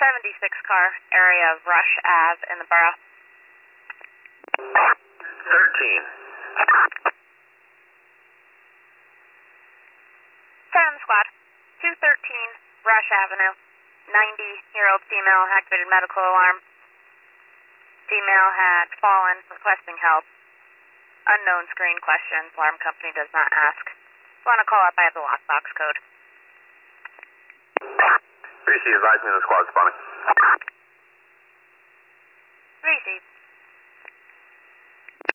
76 car, area of Rush Ave in the borough. 13. 7 squad, 213 Rush Avenue, 90-year-old female, activated medical alarm. Female had fallen, requesting help. Unknown screen questions, alarm company does not ask. If you want to call up, I have the lockbox code. Receive, advise me on the squad spawning. Receive.